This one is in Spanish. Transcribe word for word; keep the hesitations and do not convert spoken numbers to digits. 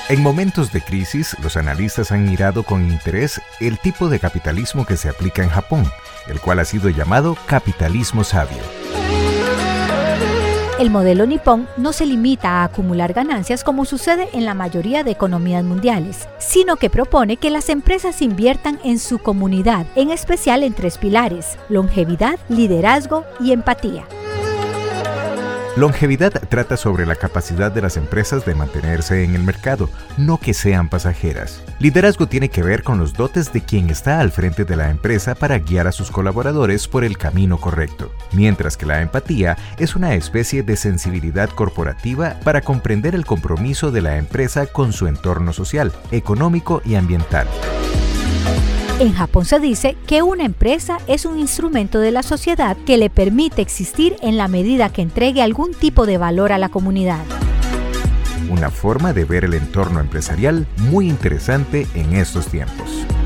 En momentos de crisis, los analistas han mirado con interés el tipo de capitalismo que se aplica en Japón, el cual ha sido llamado capitalismo sabio. El modelo nipón no se limita a acumular ganancias como sucede en la mayoría de economías mundiales, sino que propone que las empresas inviertan en su comunidad, en especial en tres pilares: longevidad, liderazgo y empatía. Longevidad trata sobre la capacidad de las empresas de mantenerse en el mercado, no que sean pasajeras. Liderazgo tiene que ver con los dotes de quien está al frente de la empresa para guiar a sus colaboradores por el camino correcto, mientras que la empatía es una especie de sensibilidad corporativa para comprender el compromiso de la empresa con su entorno social, económico y ambiental. En Japón se dice que una empresa es un instrumento de la sociedad que le permite existir en la medida que entregue algún tipo de valor a la comunidad. Una forma de ver el entorno empresarial muy interesante en estos tiempos.